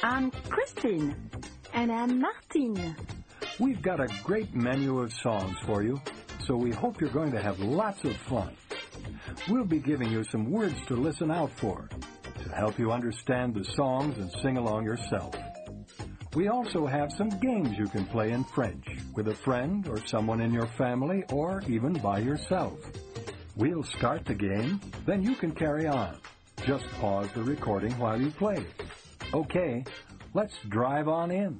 I'm Christine. And I'm Martine. We've got a great menu of songs for you, so we hope you're going to have lots of fun. We'll be giving you some words to listen out for, to help you understand the songs and sing along yourself. We also have some games you can play in French with a friend or someone in your family or even by yourself. We'll start the game, then you can carry on. Just pause the recording while you play. Okay, let's drive on in.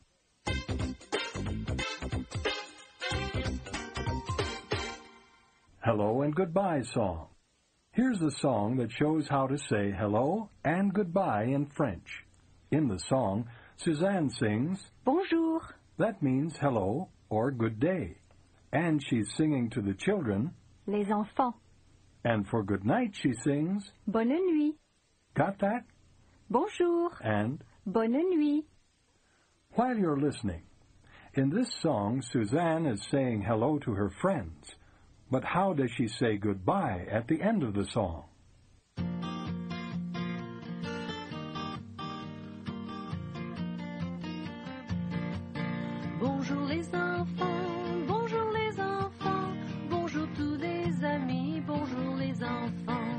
Hello and goodbye song. Here's the song that shows how to say hello and goodbye in French. In the song, Suzanne sings, Bonjour. That means hello or good day. And she's singing to the children, Les enfants. And for good night she sings, Bonne nuit. Got that? Bonjour. And Bonne nuit. while you're listening, in this song, Suzanne is saying hello to her friends. But how does she say goodbye at the end of the song? Bonjour les enfants, bonjour les enfants, bonjour tous les amis, bonjour les enfants.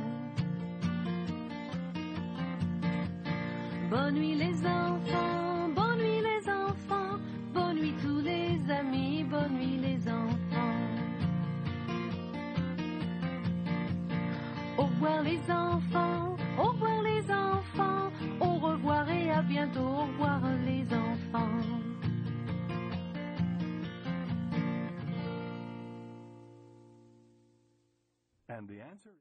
Bonne nuit les enfants, bonne nuit les enfants, bonne nuit tous les amis, bonne nuit les enfants. Au revoir les enfants, au revoir les enfants, au revoir et à bientôt, au revoir les enfants. And the answer